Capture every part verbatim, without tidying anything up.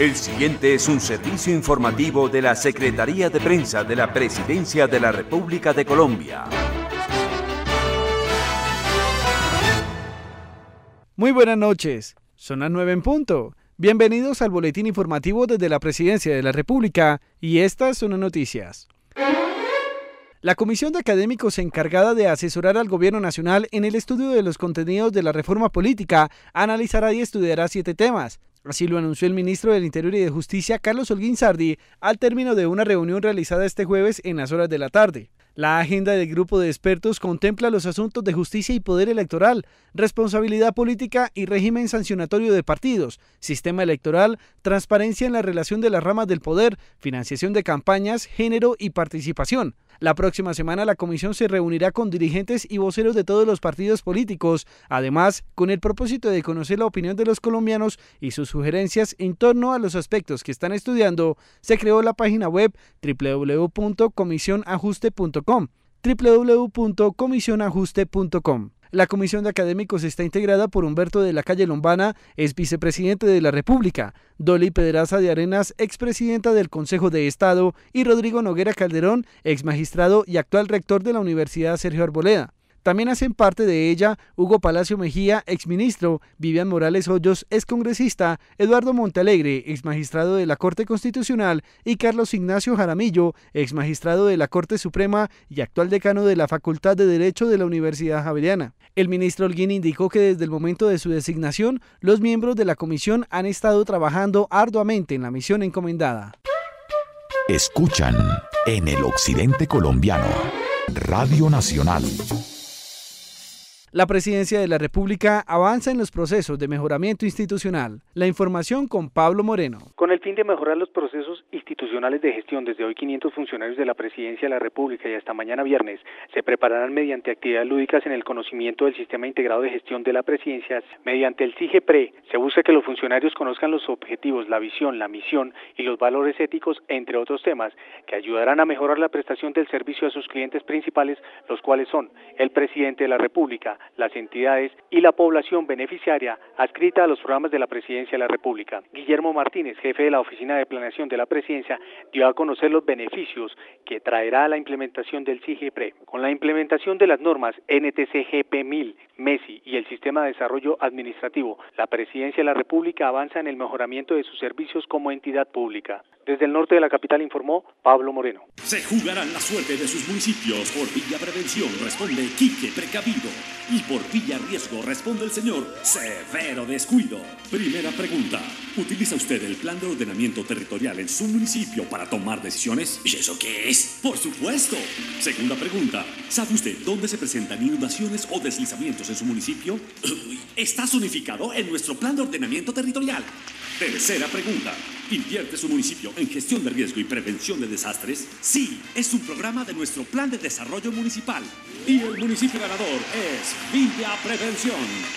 El siguiente es un servicio informativo de la Secretaría de Prensa de la Presidencia de la República de Colombia. Muy buenas noches, son las nueve en punto. Bienvenidos al boletín informativo desde la Presidencia de la República y estas son las noticias. La Comisión de Académicos encargada de asesorar al Gobierno Nacional en el estudio de los contenidos de la reforma política analizará y estudiará siete temas. Así lo anunció el ministro del Interior y de Justicia, Carlos Holguín Sardi, al término de una reunión realizada este jueves en las horas de la tarde. La agenda del grupo de expertos contempla los asuntos de justicia y poder electoral, responsabilidad política y régimen sancionatorio de partidos, sistema electoral, transparencia en la relación de las ramas del poder, financiación de campañas, género y participación. La próxima semana la comisión se reunirá con dirigentes y voceros de todos los partidos políticos, además con el propósito de conocer la opinión de los colombianos y sus sugerencias en torno a los aspectos que están estudiando. Se creó la página web doble u doble u doble u punto comisión ajuste punto com, doble u doble u doble u punto comisión ajuste punto com. La Comisión de Académicos está integrada por Humberto de la Calle Lombana, ex vicepresidente de la República, Dolly Pedraza de Arenas, expresidenta del Consejo de Estado, y Rodrigo Noguera Calderón, ex magistrado y actual rector de la Universidad Sergio Arboleda. También hacen parte de ella Hugo Palacio Mejía, exministro, Vivian Morales Hoyos, excongresista, Eduardo Montalegre, exmagistrado de la Corte Constitucional, y Carlos Ignacio Jaramillo, exmagistrado de la Corte Suprema y actual decano de la Facultad de Derecho de la Universidad Javeriana. El ministro Holguín indicó que desde el momento de su designación, los miembros de la comisión han estado trabajando arduamente en la misión encomendada. Escuchan en el occidente colombiano, Radio Nacional. La Presidencia de la República avanza en los procesos de mejoramiento institucional. La información con Pablo Moreno. Con el fin de mejorar los procesos institucionales de gestión, desde hoy quinientos funcionarios de la Presidencia de la República y hasta mañana viernes se prepararán mediante actividades lúdicas en el conocimiento del Sistema Integrado de Gestión de la Presidencia. Mediante el SIGEPRE se busca que los funcionarios conozcan los objetivos, la visión, la misión y los valores éticos, entre otros temas, que ayudarán a mejorar la prestación del servicio a sus clientes principales, los cuales son el Presidente de la República, las entidades y la población beneficiaria adscrita a los programas de la Presidencia de la República. Guillermo Martínez, jefe de la Oficina de Planeación de la Presidencia, dio a conocer los beneficios que traerá la implementación del SIGEPRE. Con la implementación de las normas N T C G P mil, MESI y el Sistema de Desarrollo Administrativo, la Presidencia de la República avanza en el mejoramiento de sus servicios como entidad pública. Desde el norte de la capital informó Pablo Moreno. Se jugarán la suerte de sus municipios. Por Villa Prevención responde Quique Precavido. Y por Villa Riesgo responde el señor Severo Descuido. Primera pregunta. ¿Utiliza usted el plan de ordenamiento territorial en su municipio para tomar decisiones? ¿Y eso qué es? Por supuesto. Segunda pregunta. ¿Sabe usted dónde se presentan inundaciones o deslizamientos en su municipio? Está zonificado en nuestro plan de ordenamiento territorial. Tercera pregunta. ¿Invierte su municipio en gestión de riesgo y prevención de desastres? Sí, es un programa de nuestro plan de desarrollo municipal. Y el municipio ganador es Villa Prevención.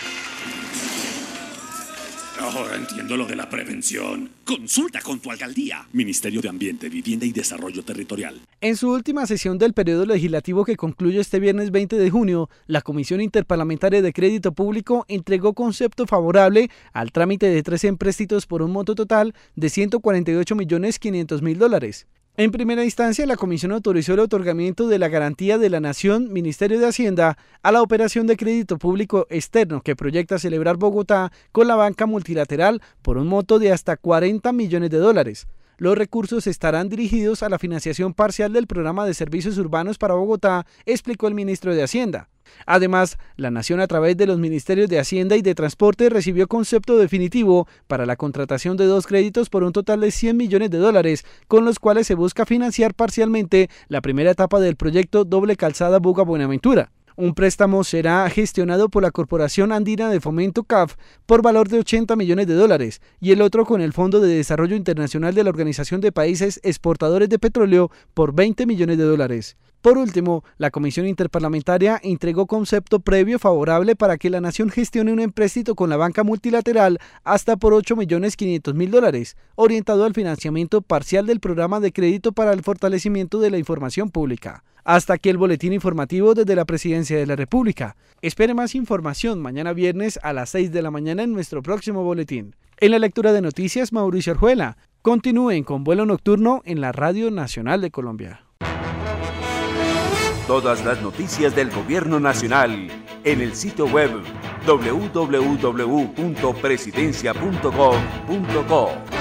Ahora entiendo lo de la prevención. Consulta con tu alcaldía. Ministerio de Ambiente, Vivienda y Desarrollo Territorial. En su última sesión del periodo legislativo que concluye este viernes veinte de junio, la Comisión Interparlamentaria de Crédito Público entregó concepto favorable al trámite de tres empréstitos por un monto total de ciento cuarenta y ocho millones quinientos mil dólares. En primera instancia, la Comisión autorizó el otorgamiento de la Garantía de la Nación, Ministerio de Hacienda, a la operación de crédito público externo que proyecta celebrar Bogotá con la banca multilateral por un monto de hasta cuarenta millones de dólares. Los recursos estarán dirigidos a la financiación parcial del Programa de Servicios Urbanos para Bogotá, explicó el ministro de Hacienda. Además, la Nación a través de los Ministerios de Hacienda y de Transporte recibió concepto definitivo para la contratación de dos créditos por un total de cien millones de dólares, con los cuales se busca financiar parcialmente la primera etapa del proyecto Doble Calzada Buga-Buenaventura. Un préstamo será gestionado por la Corporación Andina de Fomento C A F por valor de ochenta millones de dólares y el otro con el Fondo de Desarrollo Internacional de la Organización de Países Exportadores de Petróleo por veinte millones de dólares. Por último, la Comisión Interparlamentaria entregó concepto previo favorable para que la nación gestione un empréstito con la banca multilateral hasta por ocho millones quinientos mil dólares, orientado al financiamiento parcial del programa de crédito para el fortalecimiento de la información pública. Hasta aquí el boletín informativo desde la Presidencia de la República. Espere más información mañana viernes a las seis de la mañana en nuestro próximo boletín. En la lectura de noticias, Mauricio Orjuela. Continúen con Vuelo Nocturno en la Radio Nacional de Colombia. Todas las noticias del Gobierno Nacional en el sitio web doble u doble u doble u punto presidencia punto gov punto co.